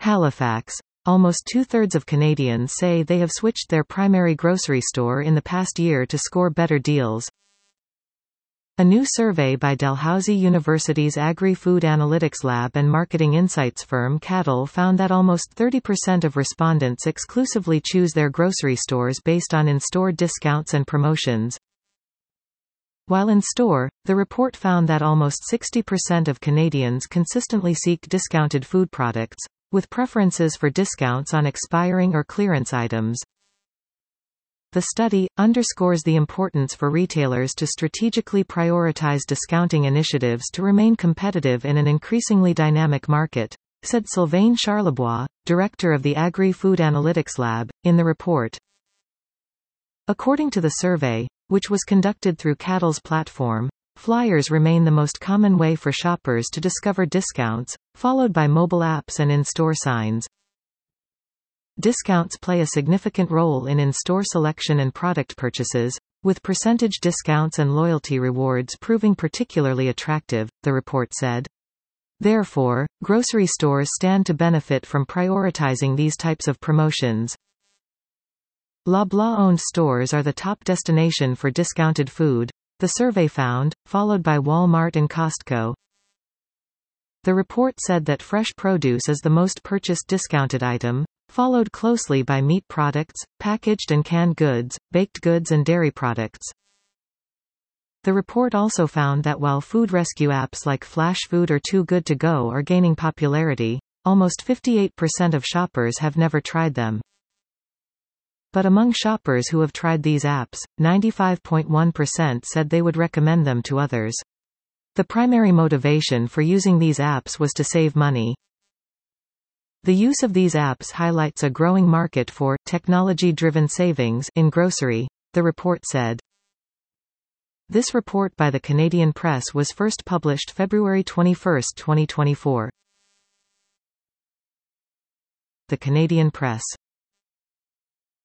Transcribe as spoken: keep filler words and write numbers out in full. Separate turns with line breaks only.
Halifax. Almost two-thirds of Canadians say they have switched their primary grocery store in the past year to score better deals. A new survey by Dalhousie University's Agri-Food Analytics Lab and marketing insights firm Cattle found that almost thirty percent of respondents exclusively choose their grocery stores based on in-store discounts and promotions. While in-store, the report found that almost sixty percent of Canadians consistently seek discounted food products, with preferences for discounts on expiring or clearance items. The study underscores the importance for retailers to strategically prioritize discounting initiatives to remain competitive in an increasingly dynamic market, said Sylvain Charlebois, director of the Agri-Food Analytics Lab, in the report. According to the survey, which was conducted through Cattle's platform, flyers remain the most common way for shoppers to discover discounts, followed by mobile apps and in-store signs. Discounts play a significant role in in-store selection and product purchases, with percentage discounts and loyalty rewards proving particularly attractive, the report said. Therefore, grocery stores stand to benefit from prioritizing these types of promotions. Loblaw-owned stores are the top destination for discounted food, the survey found, followed by Walmart and Costco. The report said that fresh produce is the most purchased discounted item, followed closely by meat products, packaged and canned goods, baked goods and dairy products. The report also found that while food rescue apps like Flash Food or Too Good To Go are gaining popularity, almost fifty-eight percent of shoppers have never tried them. But among shoppers who have tried these apps, ninety-five point one percent said they would recommend them to others. The primary motivation for using these apps was to save money. The use of these apps highlights a growing market for technology-driven savings in grocery, the report said. This report by the Canadian Press was first published February twenty-first, twenty twenty-four. The Canadian Press.